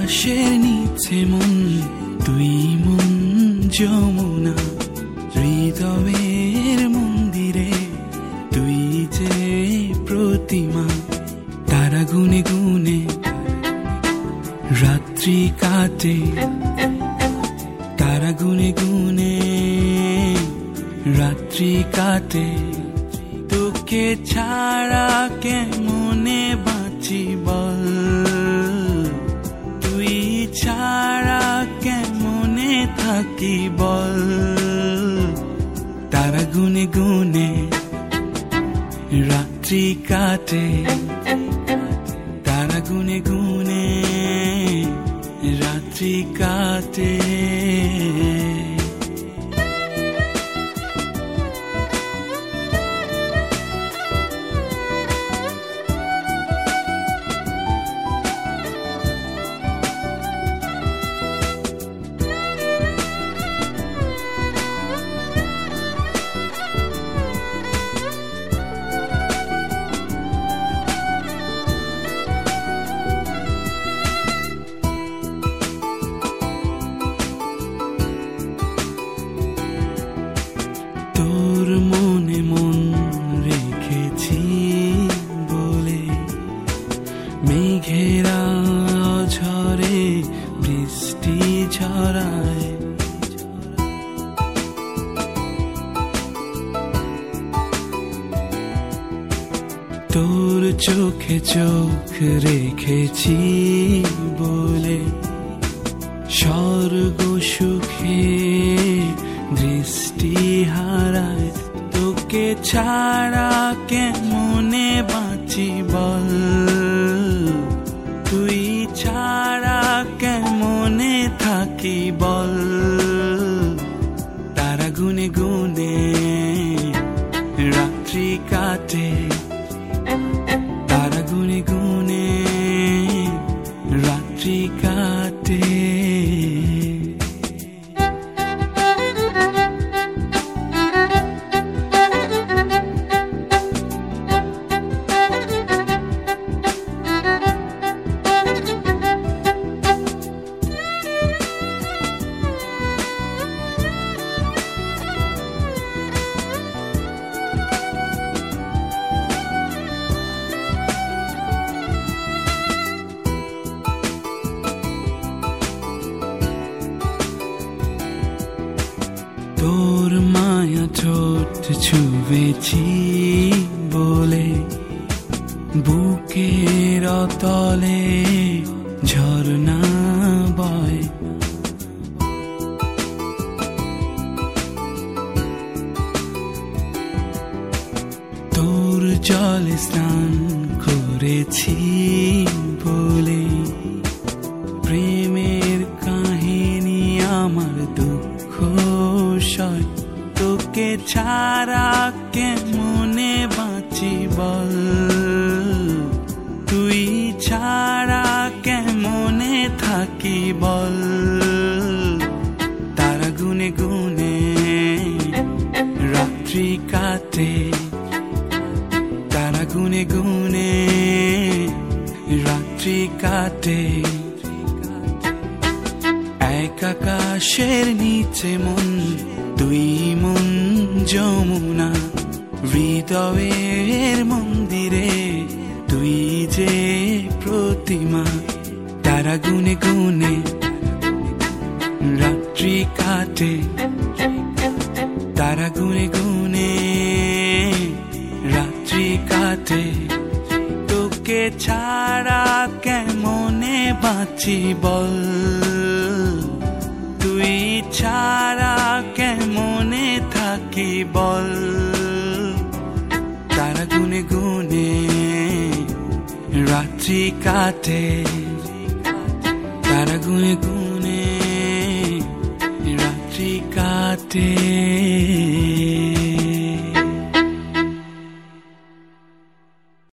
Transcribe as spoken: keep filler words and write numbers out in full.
আকাশের নিচে মন তুই মন যমুনা হৃদয়ের মন্দিরে তুই যে প্রতিমা তারা গুনে গুনে রাত্রি কাটে তারা গুনে গুনে রাত্রি কাটে তোকে ছাড়া কেমনে বাঁচি বল তুই ছাড়া কেমনে থাকি বল তারা গুনে গুনে রাত্রি কাটে তারা গুনে গুনে রাত্রি কাটে তোর মনে মন রেখেছি বলে মেঘেরা ঝরে বৃষ্টি ঝরায় তোর চোখে চোখ রেখেছি বলে স্বর্গ সুখে দৃষ্টি হারায় তোকে ছাড়া কেমনে বাঁচি বল তুই ছাড়া কেমনে থাকি বল তারা গুনে গুনে রাত্রি কাটে তারা গুনে গুনে রাত্রি কাটে তোর মায়া ঠোঁট ছুঁয়েছি বলে বুকের তলে ঝরনা বয় তোর জলে স্নান করেছি বলে প্রেমের কাহিনী আমার দুঃখ সয় তোকে ছাড়া কেমনে বাঁচি বল তুই ছাড়া কেমনে থাকি বল তারা গুনে গুনে রাত্রি কাটে তারা গুনে গুনে রাত্রি কাটে এক আকাশের নিচে মন তুই মন যমুনা হৃদয়ের মন্দিরে তুই যে প্রতিমা তারা গুনে গুনে রাত্রি কাটে তারা গুনে গুনে রাত্রি কাটে তোকে ছাড়া কেমনে বাঁচি বল তুই ছাড়া কেমনে থাকি বল তারা গুনে গুনে রাত্রি কাটে তারা গুনে গুনে রাত্রি কাটে।